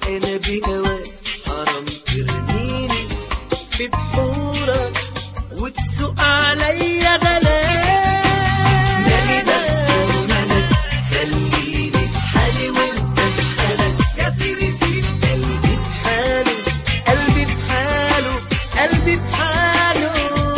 أنا بهواك حرام ترميني في بحورك وتسوق عليا غلاك. مالي بس ومالك خليني في حالي وانت في حالك يا سيدي سيب قلبي في حاله قلبي في حاله قلبي في حاله.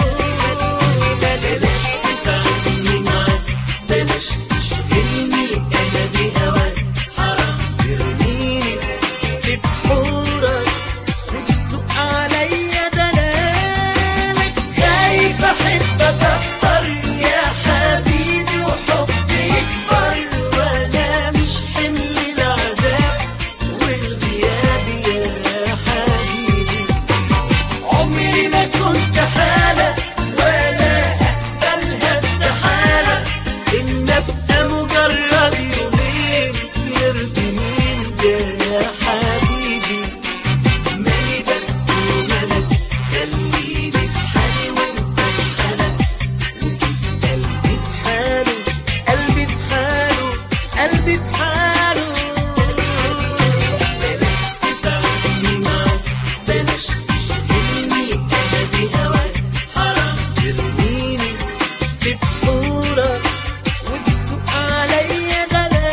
بلاش تتعبني معاك بلاش تشغلني أنا بهواك حرام ترميني في بحورك وتسوق عليا دلالك. خايف أحبك أكتر يا حبيبي وحبي يكبر وأنا مش حمل العذاب والغياب يا حبيبي. عمري ما كنت حالة ولا أقبلها استحالة إن أبقى مجرد يومين يرضي مين يا حبيبي. مالي بس ومالك خليني في حالي وانت في حالك وسيب قلبي في حاله قلبي في حاله قلبي في حاله. بلاش تتعبني معاك بلاش تشغلني أنا بهواك حرام ترميني في بحورك وتسوق عليا غلاك.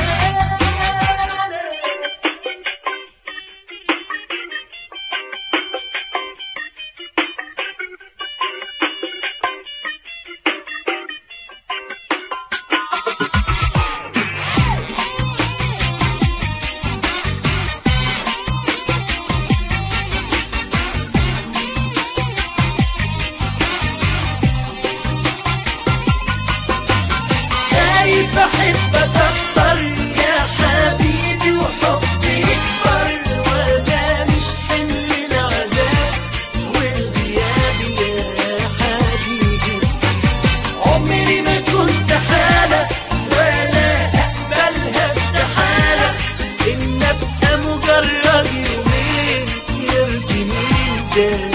خايف أحبك أكتر يا حبيبي وحبي يكبر وأنا مش حمل العذاب والغياب يا حبيبي. عمري ما كنت حالة ولا أقبلها استحالة إن أبقى مجرد يومين يرضي مين ده